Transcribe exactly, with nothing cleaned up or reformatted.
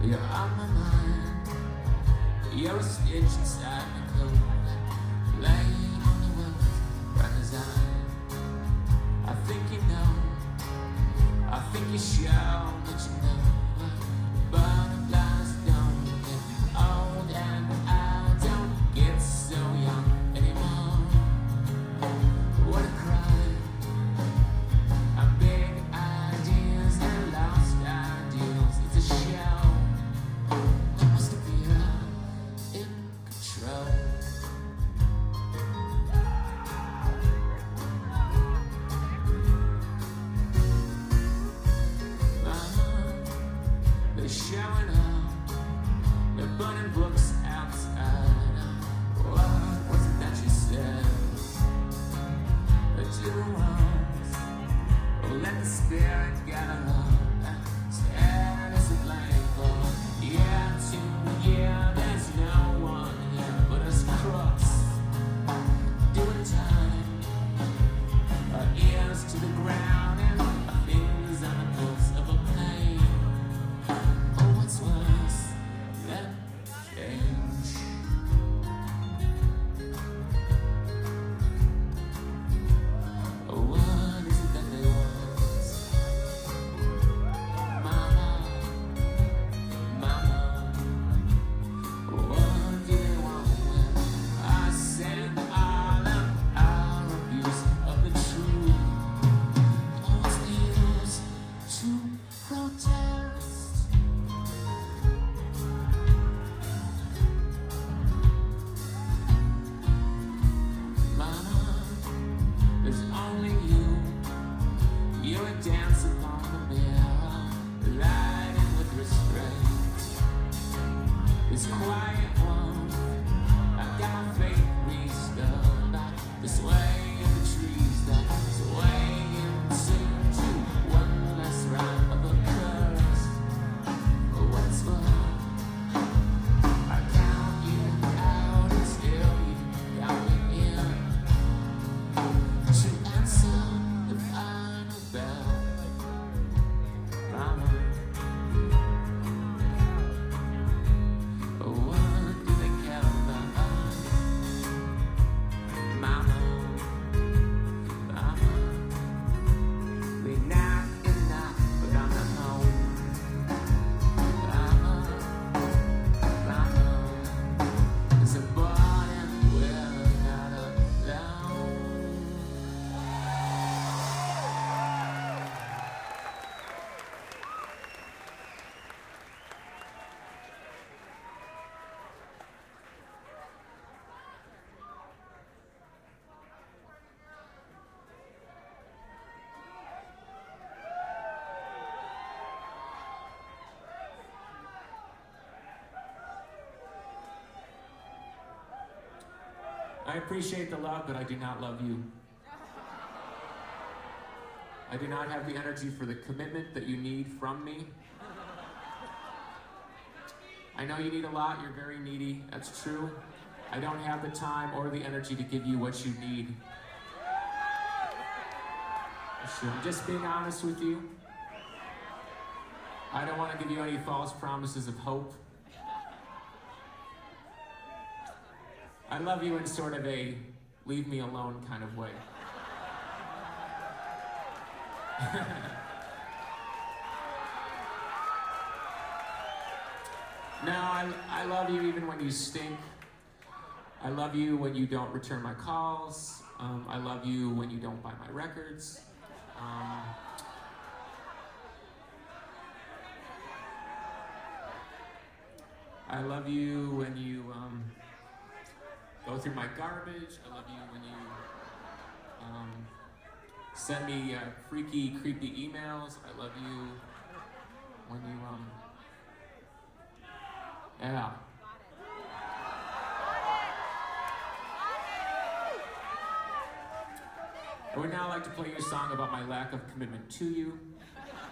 You're on my mind. You're a stitch inside my coat, laying on the world by design. I think you know, I think you show that you know. Butterflies don't get old, and I don't get so young anymore. What a crime. Our big ideas and lost ideals. It's a show. I must appear in control. They're showing up, they're burning books outside. What was it that you said? That you was, oh, let the spirit gather up. Stand as a blank board. Yeah, to yeah, there's no one here but us crooks doing time. Our ears to the ground and our fingers on the pulse of a pain. Oh, what's worse than change? Oh, what is it that they want? Mama, mama, what do they want when I said all of our abuse of the truth? Oh, what's the use to protest? Mama, there's only you. You would dance upon the mirror, riding with restraint. This quiet one, I've got my faith restored by the sway of the trees that sway into one less rhyme of a curse. What's worth? I count you out and still you count me in to answer the final bell. Mama, what do they care about us? Mama, mama, they knock and knock, but I'm not home. Mama, mama, it's a boy and we're not alone. I appreciate the love, but I do not love you. I do not have the energy for the commitment that you need from me. I know you need a lot, you're very needy, that's true. I don't have the time or the energy to give you what you need. I'm just being honest with you. I don't want to give you any false promises of hope. I love you in sort of a leave me alone kind of way. No, I, I love you even when you stink. I love you when you don't return my calls. Um, I love you when you don't buy my records. Um, I love you when you um, go through my garbage. I love you when you um, send me uh, freaky, creepy emails. I love you when you, um, yeah. I would now like to play you a song about my lack of commitment to you.